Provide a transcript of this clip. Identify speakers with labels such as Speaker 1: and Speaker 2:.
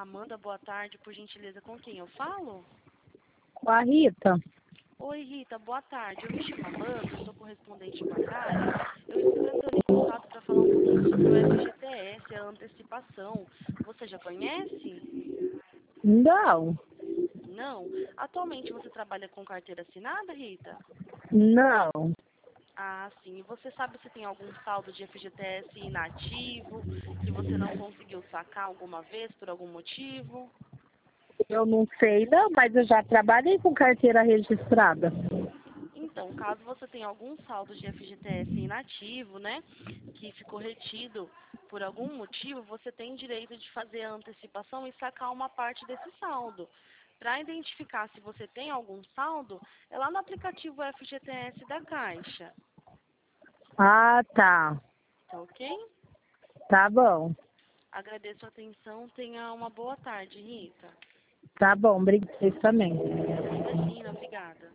Speaker 1: Amanda, boa tarde, por gentileza, com quem eu falo?
Speaker 2: Com a Rita.
Speaker 1: Oi, Rita, boa tarde. Eu me chamo Amanda, eu sou correspondente bancária. Eu estou entrando em contato para falar um pouquinho sobre o FGTS, a antecipação. Você já conhece?
Speaker 2: Não,
Speaker 1: Não? Atualmente você trabalha com carteira assinada, Rita?
Speaker 2: não.
Speaker 1: Ah, sim. E você sabe se tem algum saldo de FGTS inativo, que você não conseguiu sacar alguma vez por algum motivo?
Speaker 2: Eu não sei não, mas eu já trabalhei com carteira registrada.
Speaker 1: Então, caso você tenha algum saldo de FGTS inativo, né, que ficou retido por algum motivo, você tem direito de fazer a antecipação e sacar uma parte desse saldo. Para identificar se você tem algum saldo, é lá no aplicativo FGTS da Caixa.
Speaker 2: Ah, tá.
Speaker 1: Tá ok?
Speaker 2: Tá bom.
Speaker 1: Agradeço a atenção. Tenha uma boa tarde, Rita.
Speaker 2: Tá bom, obrigada também.
Speaker 1: Imagina, obrigada.